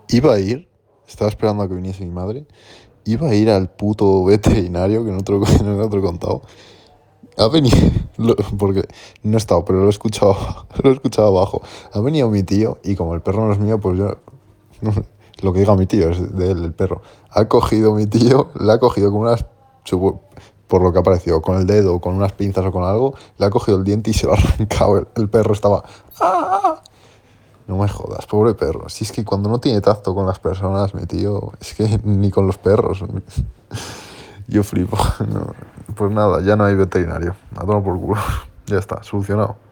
Iba a ir, estaba esperando a que viniese mi madre, iba a ir al puto veterinario, que no te lo, no te lo he contado. Ha venido, porque no he estado, pero lo he escuchado, lo he escuchado abajo. Ha venido mi tío y como el perro no es mío, pues yo, lo que diga mi tío es de él, el perro. Ha cogido mi tío, le ha cogido con unas, por lo que ha parecido, con el dedo, con unas pinzas o con algo, le ha cogido el diente y se lo ha arrancado. El perro estaba, ¡ah! No me jodas, pobre perro. Si es que cuando no tiene tacto con las personas, mi tío, es que ni con los perros. Yo flipo. No. Pues nada, ya no hay veterinario. A tomar por culo. Ya está, solucionado.